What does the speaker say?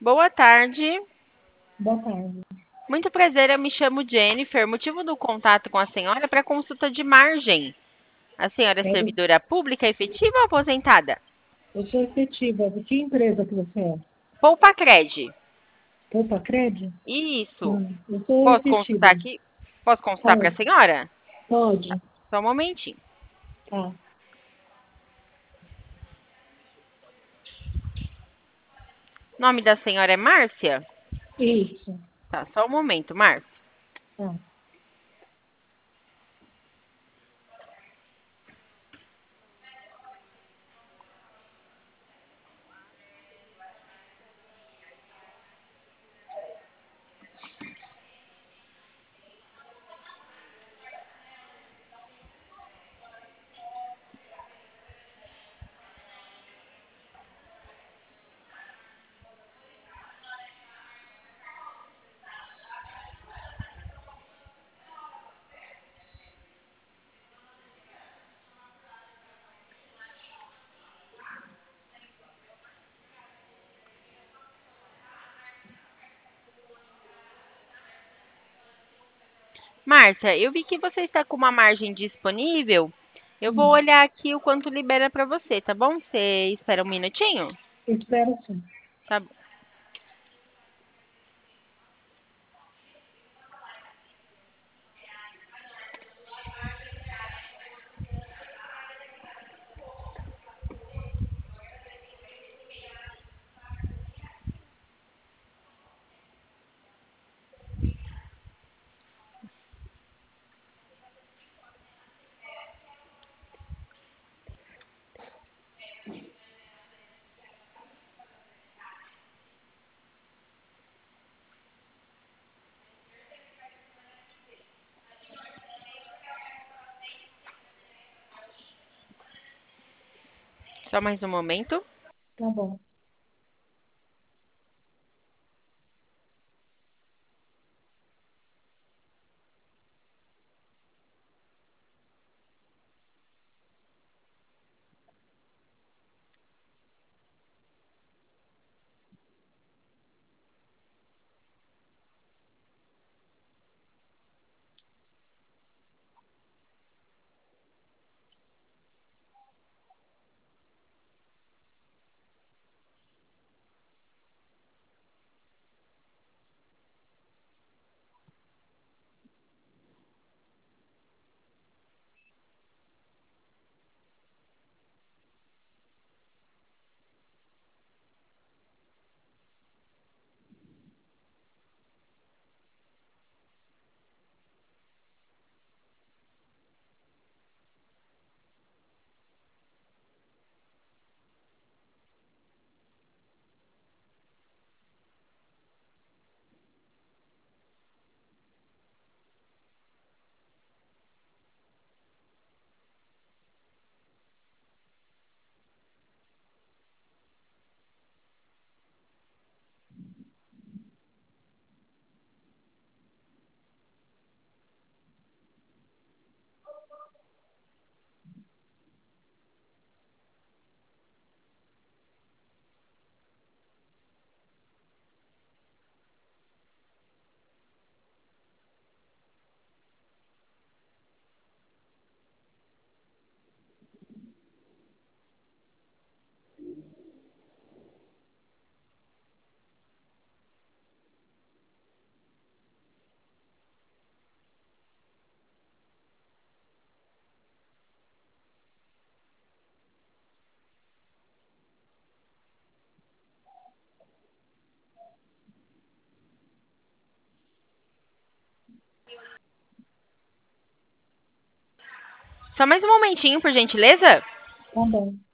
Boa tarde. Boa tarde. Muito prazer, eu me chamo Jennifer. Motivo do contato com a senhora é para consulta de margem. A senhora é servidora pública efetiva ou aposentada? Eu sou efetiva. De que empresa que você é? Poupa Cred. Poupa Cred? Isso. Eu sou Posso consultar efetiva. aqui? Posso consultar para a Pode? senhora? Pode. Só um momentinho. Tá. O nome da senhora é Márcia? Isso. Tá, só um momento, Márcia. Tá. Márcia, eu vi que você está com uma margem disponível. Eu vou Hum. olhar aqui o quanto libera para você, tá bom? Você espera um minutinho? Espero sim. Tá bom. Só mais um momento. Tá bom. Só mais um momentinho, por gentileza. Tá bom.